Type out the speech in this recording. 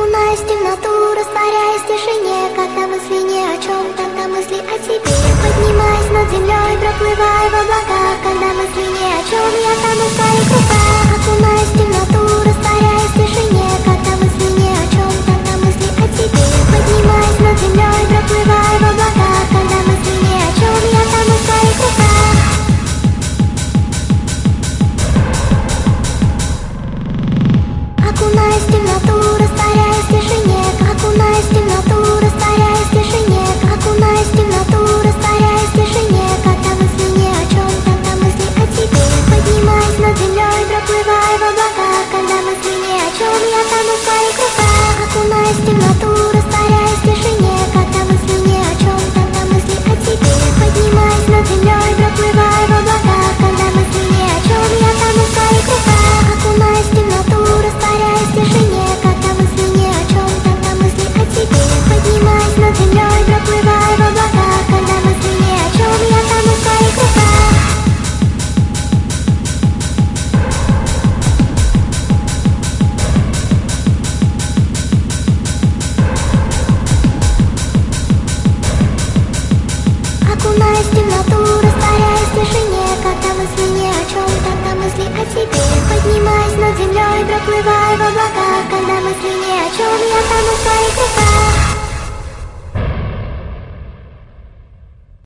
Окунаясь в темноту, растворяясь в тишине, когда мысли ни о чем, тогда мысли о тебе. Поднимаясь над землей, проплывая в облаках, когда мысли ни о чем, я тону в твоих руках. Окунаясь в темноту, растворяясь в тишине, когда мысли ни о чем, тогда мысли о тебе. Поднимаясь над землей, проплывая в облаках, когда мысли ни о чем, я тону в твоих руках. Окунаясь в темноту, растворяясь в тишине, окунаясь в темноту, растворяясь в тишине, окунаясь в темноту, растворяясь в тишине, когда мысли ни о чем, тогда мысли о тебе. Поднимаясь над землей, проплывая в облаках, когда мысли ни о чем, я тону в твоих руках. Окунаясь в темноту, растворяясь в тишине, когда мысли ни о чем, тогда мысли о тебе. Поднимаясь над землей, проплывая в облаках, когда мысли ни о чем, я тону в твоих руках. Окунаясь в темноту, растворяясь в тишине, когда мысли ни о чем, тогда мысли о тебе. Поднимаясь над землей, проплывая в облаках, когда мысли ни о чем, я тону в твоих руках. Окунаясь в темноту, растворяясь в тишине, когда мысли ни о чем, тогда мысли о тебе. Поднимаясь над землей, проплывая в облаках, когда мысли ни о чем, я тону в твоих руках.